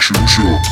شروع شد.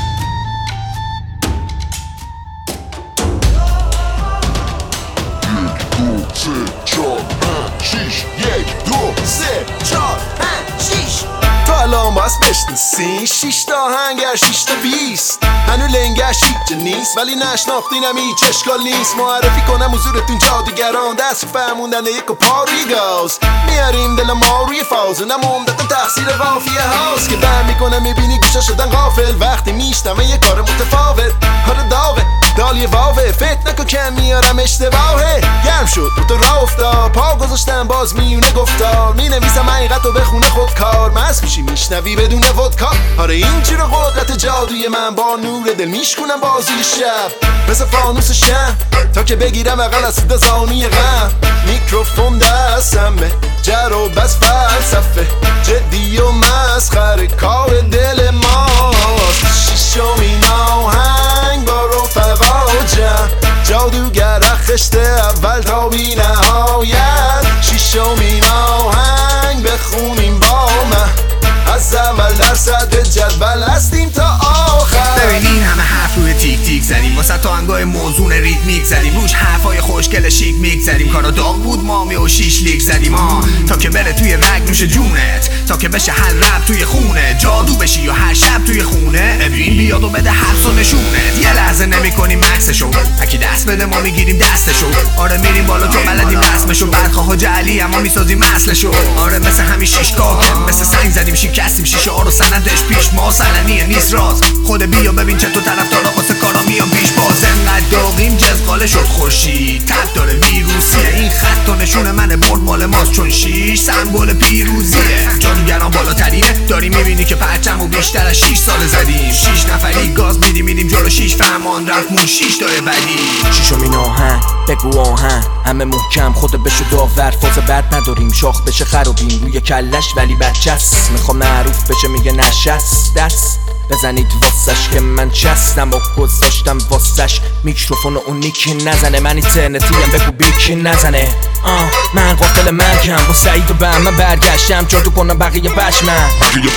تو الان باز بشنسی 6 تا هنگر 6 تا 20 هنو لنگش هیچ نیست ولی نشناختینم هیچ اشکال نیست. معرفی کنم حضورتون جادوگران دست فرموندن یک و پاریگاز میاریم دل ما روی فاز نموندتن تقصیر قافیه هاست که بهم میکنه میبینی گوشا شدن غافل وقتی میشتم یه کار متفاوت حالا داغه دالی واوه فکر نکن که میارم اشتباهه گرم شد تو راه افتاد پا گذاشتم باز میونه گفتار مینویسم حقیقت رو بخونه خودکار مست میشی میشنوی بدون ودکا آره اینجور قدرت جادوی من با نور دل میشکنم بازی شب مثل فانوس شم تا که بگیرم اقل از صدا زانی غم میکروفون دستمه جر و بس فلسفه جدی و مسخره کار دل ماست شیشمین آهنگ با رفقا جمع جادوگر خشته اول تا بی نهایت شیشمین آهنگ بخونیم با من از اول در صدر جدول هستیم تا آخر. ببینین همه حرف روی تیک تیک زدیم واسه تا انگاه موزون ریتمیک زدیم روش حرفای خوشگل شیک میک زدیم کارا داغ بود مامی و شیش لیک زدیم تا که بره توی رگ نوش جونت تا که بشه هر رب توی خونه جادو بشی یا هر شب توی خونه ابین بیاد و بده حرف و نشونت یه لحظه نمی کنیم مکسشو اکی دست بده ما میگیریم دستشو آره میریم بالا تو بلدیم رسمشو بعد خواه جعلی اما میسازیم اصلشو آره مثل همین شیشگاه مثل سنگ زدیم شکستیم شیشه ها رو سندش پیش ما سلنیه نیست راست خود بیا ببین چطور طرفدارا واسه کارا میان پیش باز انقدر داغیم جزقاله شد خورشید تب داره ویروسیه این خط و نشون من برد مال ماست چون شیش سمبل پیروزیه جادوگران بالاترینه داری میبینی که پرچمو بیشتر از 6 سال زدیم 6 نفری گاز میدیم جلو 6 فرمان رفتمون 6 تای بعدی شیشمین آهنگ بگو آهنگ همه محکم خود بشو داور فاز بد نداریم شاخ بشه خرابیم روی کلش ولی بچست میخوام معروف بشه میگه نشست دست بزنید واسش که من چستم و گذاشتم واسش میکروفون و اون نیکی نزنه من اینترنتیم بگو بیکی نزنه من قاتل مرگم با سعید و به من برگشتم جادو کنم بقیه پشمم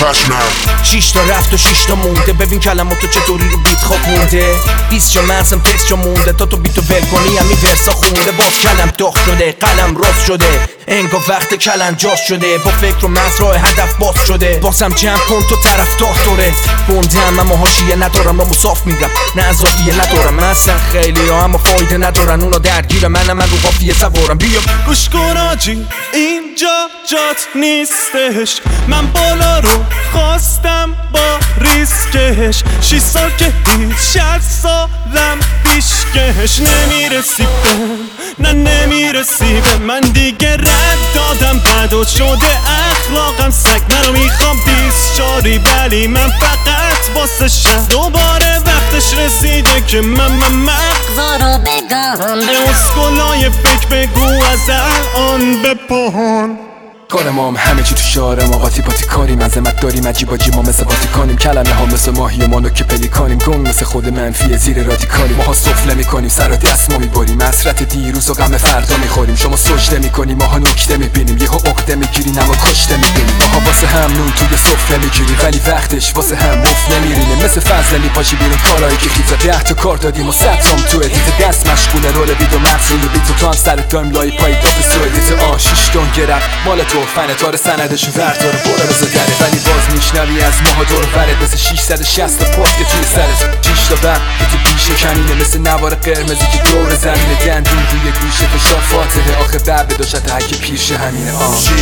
6 تا رفت و 6 تا مونده ببین کلماتو چطوری رو بیت خواب مونده 20 جا منسم تکس جا مونده تا تو بیتو ول کنی همین ورسا خونده باز کلم داغ شده قلم راست شده انگار وقت کلم جاش شده با فکر و مغز راه هدف باز شده بازم جمع کن تو طرفدار دوره بوندم اما حاشیه ندارم و مصاف میرم نه اضافیه ندارم اصلا خیلی ها اما فایده ندارن اونا درگیر من رو قافیه سوارم بیا گوش کن آجی اینجا جات نیستش من بالا رو خواستم با ریسکش 6 سال که هیچ 60 سالم پیشکش نمیرسی نه نمیرسی به من دیگه رد دادم بد و شده اخلاقم سگ منو میخوام 20 جاری ولی من فقط واسه شد دوباره وقتش رسیده که من مغزا رو بگم به اسکلای فکر بگو از الان به پهان کار ما هم همه چی تو شعار ما قاطی پاتی کاریم عظمت داریم عجیب ما مثل واتیکانیم کلمه ها مثل ماهی و مانو که پلیکانیم گنگ مثل خود منفی زیر رادیکالیم ماها سفله میکنیم سر و دست ما میبریم حسرت دیروز و غم فردا میخوریم شما سجده میکنیم ماها نکته میبینیم یهو عقده میگیریم اما کشته میبینیم ماها واسه هم نون توی سفره میگیریم ولی وقتش واسه هم مفت نمیرینیم مثل فضلی پاشی بیرون کارایی که خیزا 10 تا کار دادیم و 100 تام تو ادیت دست مشغول رول ویدیو مغز روی بیت تو هم سر دایم لای پای داف سو ادیت 6 تون گرفت مال تو فن تار سندش ورداره برو بزدره ولی باز میشنوی از ماها دور ورد مثل 660 تا پاس که توی سرت 6 تا بر که تو بیشه کنینه مثل نوار قرمزی که دور زمینه دندون روی گوشه فشار فاتحه آخه بر بداشت هک پیرشه همینه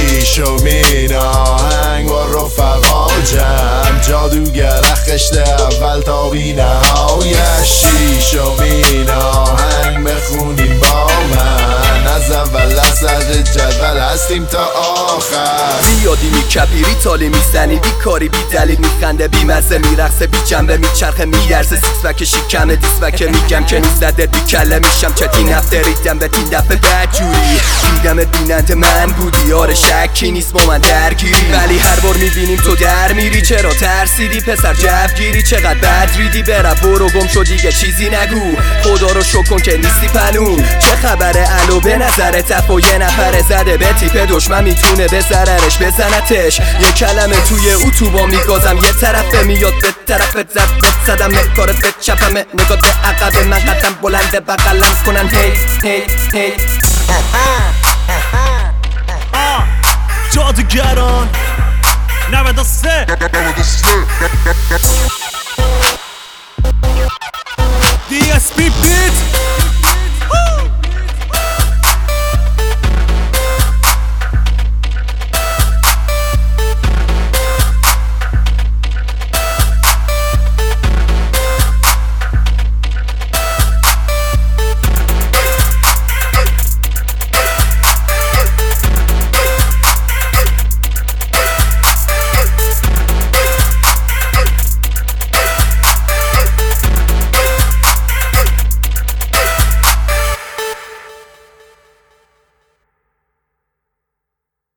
شیشمین آهنگ با رفقا جمع جادوگر خشته اول تا بی نهایت شیشمین آهنگ بخونیم با من از اول صدر جدول هستیم تا آخر زیادی میکبیری تالی میزنی بی کاری بی دلیل میخنده بی مزه میرقصه بی جنبه میچرخه میارزه سیکس پک شکمه دیسپک میگم که نیست زده بی کله میشم چتین هفته ریدم به تین دفعه بدجوری دیدمت بیننده من بودی آره شکی نیست با من درگیری ولی هر بار میبینیم تو در میری چرا ترسیدی پسر جوگیری چقدر بد ریدی برا برو گم شو دیگه چیزی نگو خدا رو شکر کن که نیستی پنون چه خبره الو نظر تف و یه نفر زده به تیپ دشمن میتونه به ضررش بزنتش. یه کلمه توی اتوبان میگازم یه طرفه میاد به طرف زدم نکاره به چپمه نگاه به عقب من قدم بلنده بغلم کنن هی هی هی. جادوگران 93 DSP بیت